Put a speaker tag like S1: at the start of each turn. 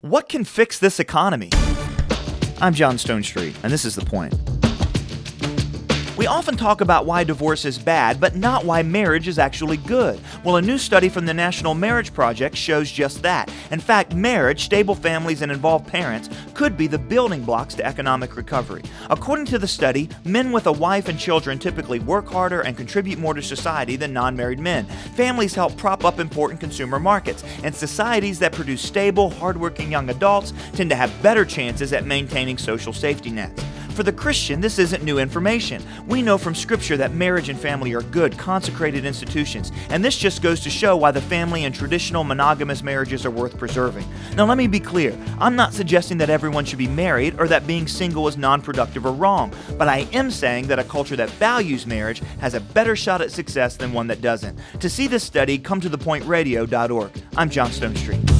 S1: What can fix this economy? I'm John Stonestreet, and this is The Point. We often talk about why divorce is bad, but not why marriage is actually good. Well, a new study from the National Marriage Project shows just that. In fact, marriage, stable families, and involved parents could be the building blocks to economic recovery. According to the study, men with a wife and children typically work harder and contribute more to society than non-married men. Families help prop up important consumer markets, and societies that produce stable, hardworking young adults tend to have better chances at maintaining social safety nets. For the Christian, this isn't new information. We know from Scripture that marriage and family are good, consecrated institutions, and this just goes to show why the family and traditional monogamous marriages are worth preserving. Now let me be clear, I'm not suggesting that everyone should be married or that being single is non-productive or wrong, but I am saying that a culture that values marriage has a better shot at success than one that doesn't. To see this study, come to thepointradio.org. I'm John Stonestreet.